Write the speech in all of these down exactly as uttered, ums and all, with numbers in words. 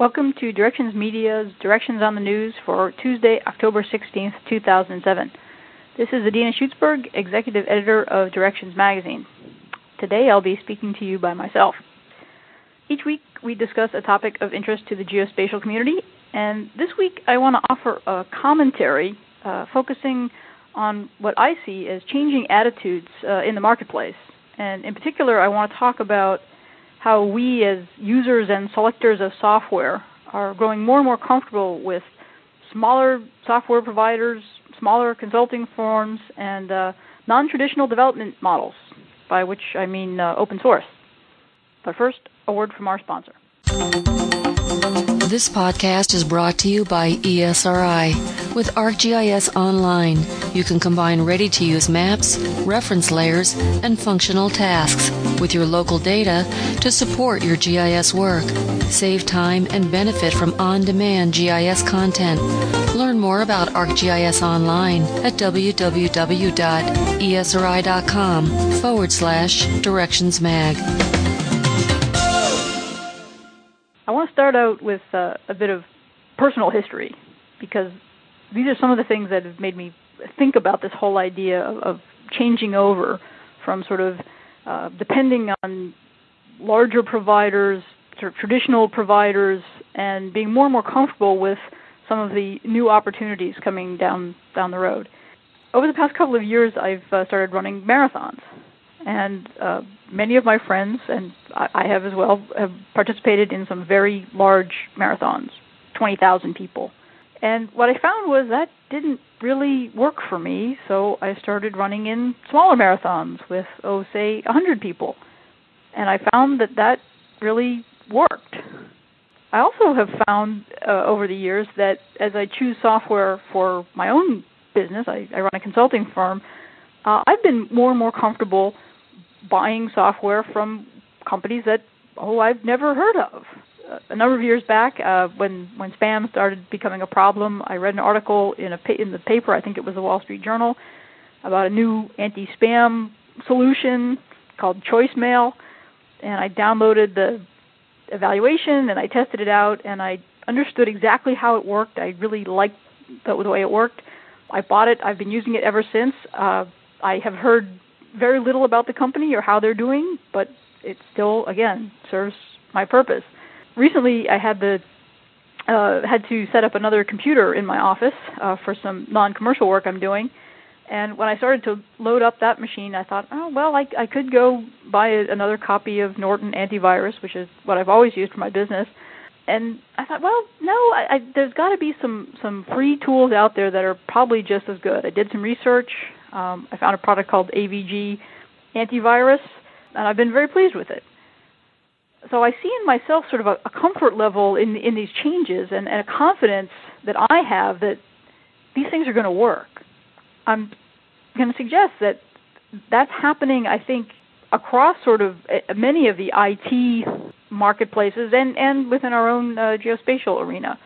Welcome to Directions Media's Directions on the News for Tuesday, October sixteenth, two thousand seven. This is Adina Schutzberg, Executive Editor of Directions Magazine. Today I'll be speaking to you by myself. Each week we discuss a topic of interest to the geospatial community, and this week I want to offer a commentary uh, focusing on what I see as changing attitudes uh, in the marketplace. And in particular, I want to talk about how we as users and selectors of software are growing more and more comfortable with smaller software providers, smaller consulting firms, and uh, non-traditional development models, by which I mean uh, open source. But first, a word from our sponsor. This podcast is brought to you by E S R I. With ArcGIS Online, you can combine ready-to-use maps, reference layers, and functional tasks with your local data to support your G I S work. Save time and benefit from on-demand G I S content. Learn more about ArcGIS Online at www.esri.com forward slash directionsmag. I want to start out with uh, a bit of personal history, because these are some of the things that have made me think about this whole idea of, of changing over from sort of uh, depending on larger providers, sort of traditional providers, and being more and more comfortable with some of the new opportunities coming down down the road. Over the past couple of years, I've uh, started running marathons. And uh, many of my friends, and I, I have as well, have participated in some very large marathons, twenty thousand people. And what I found was that didn't really work for me, so I started running in smaller marathons with, oh, say, one hundred people. And I found that that really worked. I also have found uh, over the years that as I choose software for my own business, I, I run a consulting firm, uh, I've been more and more comfortable buying software from companies that, oh, I've never heard of. Uh, a number of years back, uh, when, when spam started becoming a problem, I read an article in a pa- in the paper, I think it was the Wall Street Journal, about a new anti-spam solution called ChoiceMail, and I downloaded the evaluation and I tested it out, and I understood exactly how it worked. I really liked the, the way it worked. I bought it. I've been using it ever since. Uh, I have heard very little about the company or how they're doing, but it still, again, serves my purpose. Recently, I had the uh, had to set up another computer in my office uh, for some non-commercial work I'm doing, and when I started to load up that machine, I thought, oh, well, I, I could go buy a, another copy of Norton Antivirus, which is what I've always used for my business. And I thought, well, no, I, I, there's got to be some, some free tools out there that are probably just as good. I did some research. Um, I found a product called A V G Antivirus, and I've been very pleased with it. So I see in myself sort of a, a comfort level in in these changes and, and a confidence that I have that these things are going to work. I'm going to suggest that that's happening, I think, across sort of many of the I T marketplaces and, and within our own uh, geospatial arena.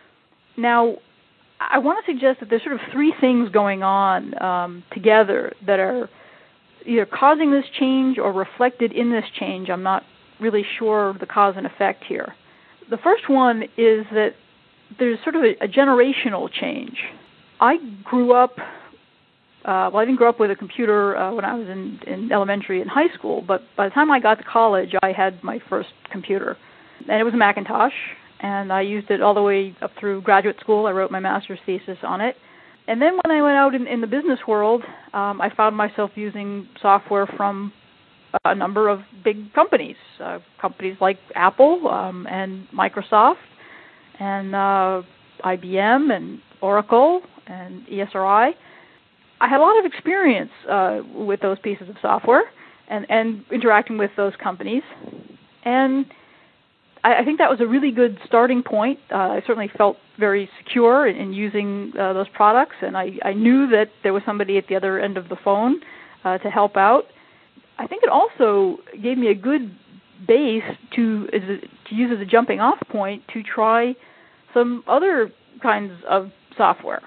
Now, I want to suggest that there's sort of three things going on um, together that are either causing this change or reflected in this change. I'm not really sure the cause and effect here. The first one is that there's sort of a, a generational change. I grew up, uh, well, I didn't grow up with a computer uh, when I was in, in elementary and high school, but by the time I got to college, I had my first computer, and it was a Macintosh. And I used it all the way up through graduate school. I wrote my master's thesis on it. And then when I went out in, in the business world, um, I found myself using software from a number of big companies, uh, companies like Apple um, and Microsoft and uh, I B M and Oracle and E S R I. I had a lot of experience uh, with those pieces of software and, and interacting with those companies. And I think that was a really good starting point. Uh, I certainly felt very secure in, in using uh, those products, and I, I knew that there was somebody at the other end of the phone uh, to help out. I think it also gave me a good base to, as a, to use as a jumping-off point to try some other kinds of software.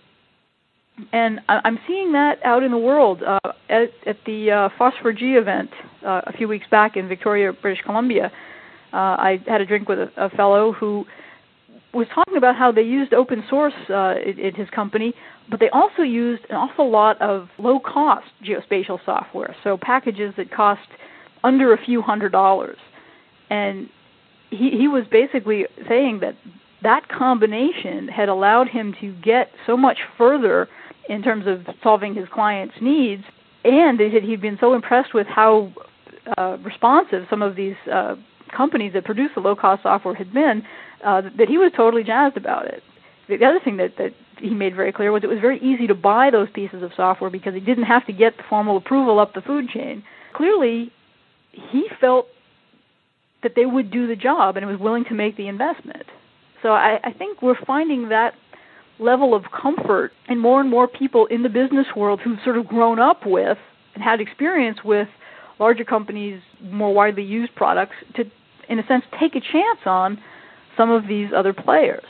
And I'm seeing that out in the world. Uh, at, at the uh, Phosphor G event uh, a few weeks back in Victoria, British Columbia, Uh, I had a drink with a, a fellow who was talking about how they used open source uh, in, in his company, but they also used an awful lot of low-cost geospatial software, so packages that cost under a few hundred dollars. And he, he was basically saying that that combination had allowed him to get so much further in terms of solving his clients' needs, and that he'd been so impressed with how uh, responsive some of these uh, companies that produce the low-cost software had been, uh, that he was totally jazzed about it. The other thing that, that he made very clear was it was very easy to buy those pieces of software because he didn't have to get the formal approval up the food chain. Clearly, he felt that they would do the job and was willing to make the investment. So I, I think we're finding that level of comfort in more and more people in the business world who've sort of grown up with and had experience with larger companies' more widely used products to, in a sense, take a chance on some of these other players.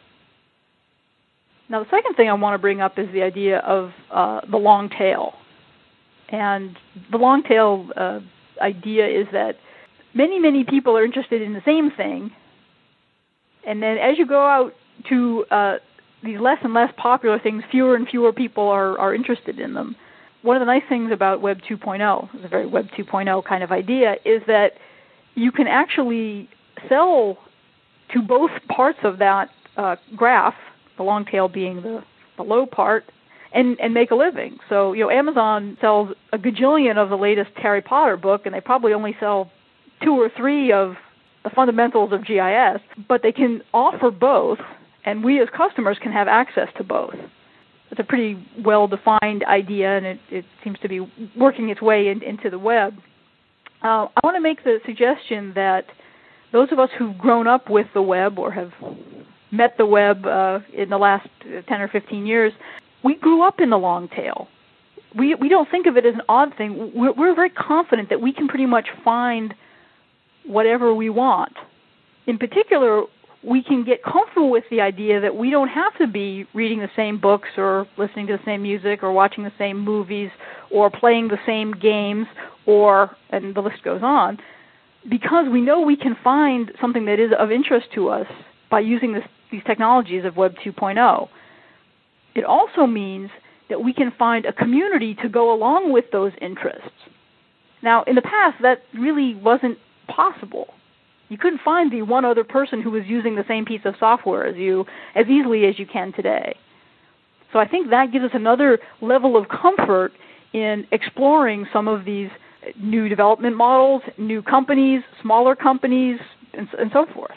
Now, the second thing I want to bring up is the idea of uh, the long tail. And the long tail uh, idea is that many, many people are interested in the same thing, and then as you go out to uh, these less and less popular things, fewer and fewer people are, are interested in them. One of the nice things about Web two point oh, it's a very Web two point oh kind of idea, is that you can actually sell to both parts of that uh, graph, the long tail being the, the low part, and, and make a living. So, you know, Amazon sells a gajillion of the latest Harry Potter book, and they probably only sell two or three of the fundamentals of G I S, but they can offer both, and we as customers can have access to both. It's a pretty well-defined idea, and it, it seems to be working its way in, into the web. Uh, I want to make the suggestion that those of us who've grown up with the web or have met the web uh, in the last ten or fifteen years, we grew up in the long tail. We we don't think of it as an odd thing. We're, we're very confident that we can pretty much find whatever we want. In particular, we can get comfortable with the idea that we don't have to be reading the same books or listening to the same music or watching the same movies or playing the same games or, and the list goes on, because we know we can find something that is of interest to us by using this, these technologies of Web two point oh. It also means that we can find a community to go along with those interests. Now, in the past, that really wasn't possible. You couldn't find the one other person who was using the same piece of software as you as easily as you can today. So I think that gives us another level of comfort in exploring some of these new development models, new companies, smaller companies, and, and so forth.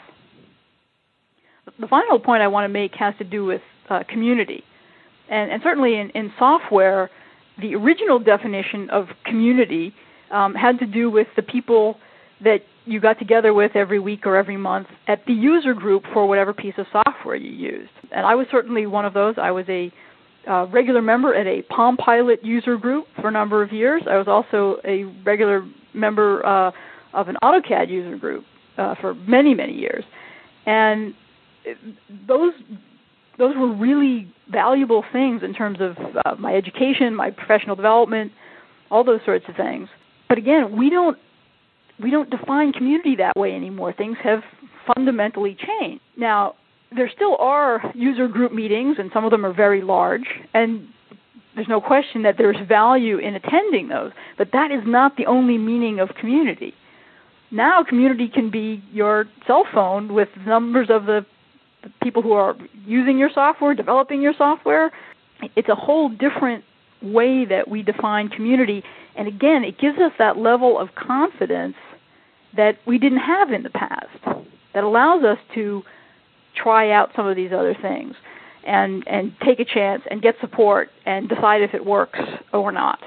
The final point I want to make has to do with uh, community. And, and certainly in, in software, the original definition of community um, had to do with the people that you got together with every week or every month at the user group for whatever piece of software you used. And I was certainly one of those. I was a uh, regular member at a Palm Pilot user group for a number of years. I was also a regular member uh, of an AutoCAD user group uh, for many, many years. And those those were really valuable things in terms of uh, my education, my professional development, all those sorts of things. But again, we don't we don't define community that way anymore. Things have fundamentally changed. Now, there still are user group meetings, and some of them are very large, and there's no question that there's value in attending those, but that is not the only meaning of community. Now community can be your cell phone with numbers of the people who are using your software, developing your software. It's a whole different way that we define community, and again, it gives us that level of confidence that we didn't have in the past, that allows us to try out some of these other things and, and take a chance and get support and decide if it works or not.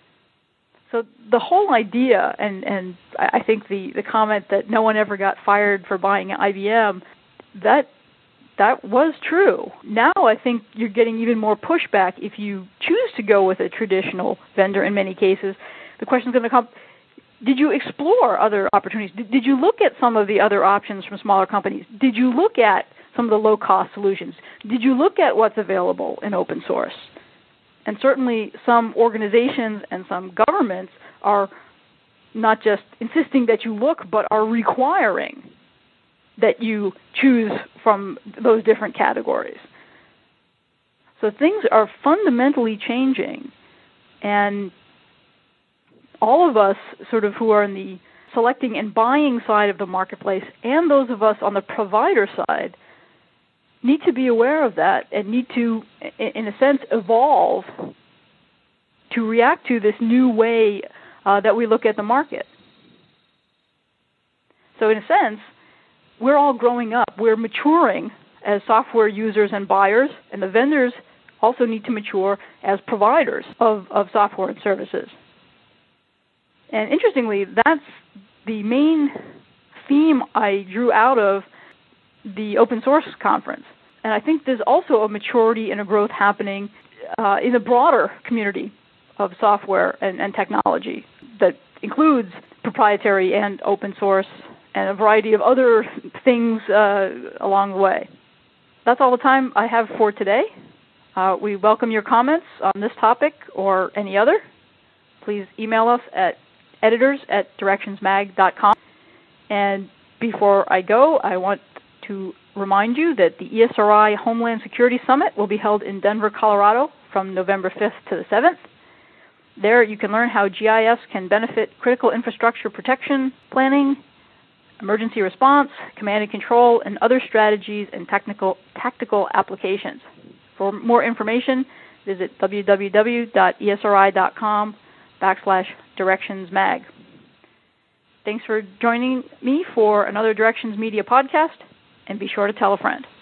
So the whole idea, and, and I think the, the comment that no one ever got fired for buying I B M, that that was true. Now I think you're getting even more pushback if you choose to go with a traditional vendor in many cases. The question's going to come, did you explore other opportunities? Did, did you look at some of the other options from smaller companies? Did you look at some of the low-cost solutions? Did you look at what's available in open source? And certainly some organizations and some governments are not just insisting that you look, but are requiring that you choose from those different categories. So things are fundamentally changing, and all of us sort of who are in the selecting and buying side of the marketplace, and those of us on the provider side, need to be aware of that and need to, in a sense, evolve to react to this new way uh, that we look at the market. So in a sense, we're all growing up. We're maturing as software users and buyers, and the vendors also need to mature as providers of, of software and services. And interestingly, that's the main theme I drew out of the open source conference. And I think there's also a maturity and a growth happening uh, in the broader community of software and, and technology that includes proprietary and open source and a variety of other things uh, along the way. That's all the time I have for today. Uh, we welcome your comments on this topic or any other. Please email us at editors at directions mag dot com. And before I go, I want to remind you that the E S R I Homeland Security Summit will be held in Denver, Colorado from November fifth to the seventh. There you can learn how G I S can benefit critical infrastructure protection, planning, emergency response, command and control, and other strategies and technical tactical applications. For more information, visit w w w dot e s r i dot com backslash directions mag. Thanks for joining me for another Directions Media podcast, and be sure to tell a friend.